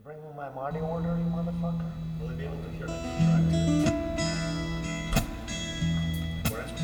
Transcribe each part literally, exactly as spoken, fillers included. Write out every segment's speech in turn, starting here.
bring me my money order, you motherfucker? Will they be able to hear that? What else?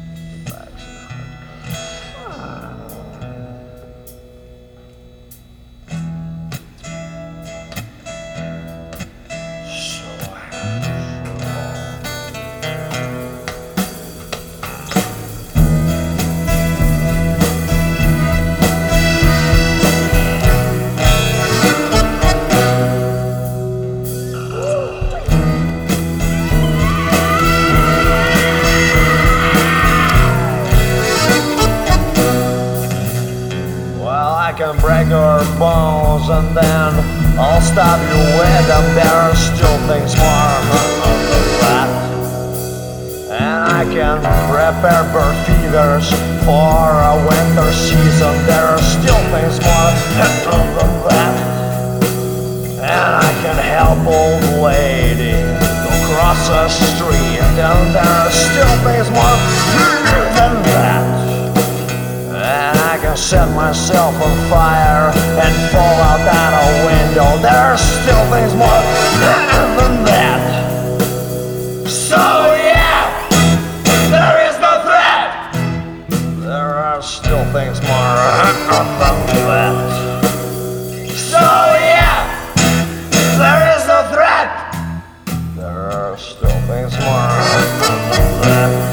I can break your bones and then I'll stab you with them. There are still things more than that. And I can prepare bird feeders for a winter season. There are still things more than that. And I can help old lady to cross a street. And there are still things more than that. And I can set myself on fire and fall out that a window. There are still things more than that. So yeah, there is no threat. There are still things more than that. So yeah, there is no threat. There are still things more than that.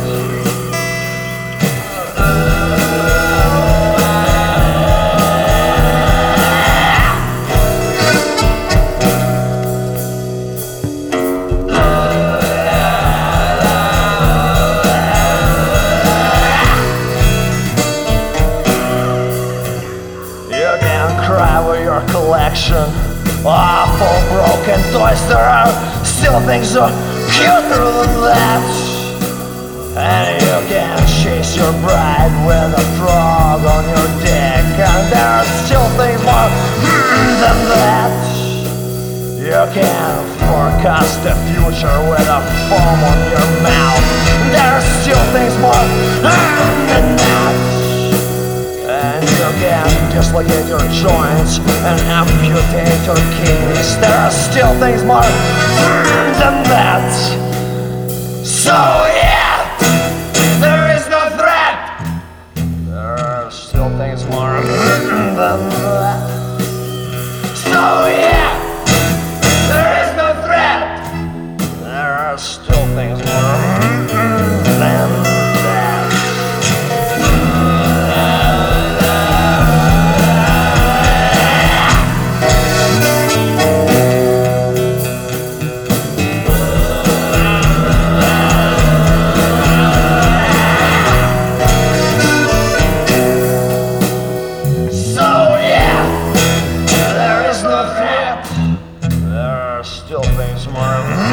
Your collection awful broken toys. There are still things so cuter than that. And you can chase your bride with a frog on your dick. And there are still things more than that. You can forecast the future with a foam on your mouth. There are still things more than that. And you can dislocate your joints and amputate your kidneys. There are still things more than that. So yeah, there is no threat. There are still things more than that. So yeah, there is no threat. There are still things more than that. Still things more